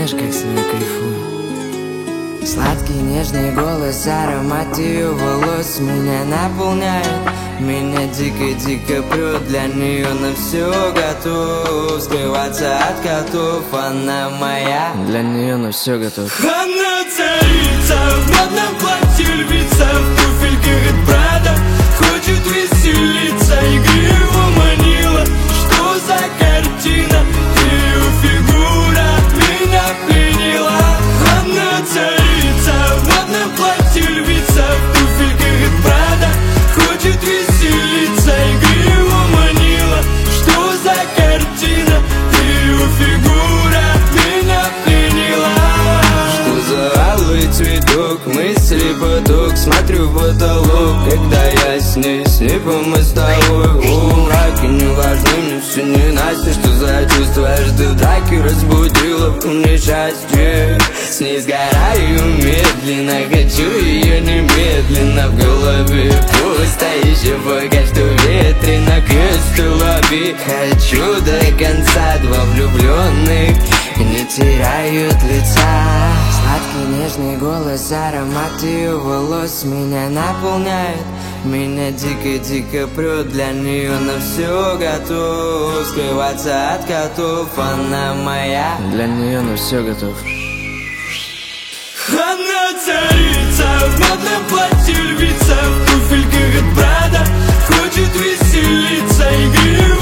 знаешь, как с нее кайфую. Сладкий нежный голос, аромат ее волос меня наполняет. Меня дико-дико прет, для нее на все готов. Скрываться от котов, она моя. Для нее на все готов. Она царица, в модном платье львица, в туфельках от Прада. Хочет веселиться, игриво манила. Что за картина? Ее фигура меня пленила. Она царица, в модном платье львица, в туфельках от Прада. Хочет веселиться, игриво манила. Что за картина? Ее фигура меня пленила. Что за алый цветок, мысли поток, смотрю в потолок, когда я с ней по мостовой. О, мраке не важно, мне все не Настя. Что за чувство, аж ты в драке разбудила в мне счастье. С ней сгораю медленно, хочу ее немедленно. В голове пусто, еще пока что ветрено. Крест лови, хочу до конца. Два влюбленных не теряют лица. Сладкий нежный голос, аромат ее волос меня наполняет. Меня дико-дико прет, для нее на все готов. Скрываться от котов, она моя. Для нее на все готов. Она царица, в модном платье львица, в туфельках от Прада. Хочет веселиться, игриво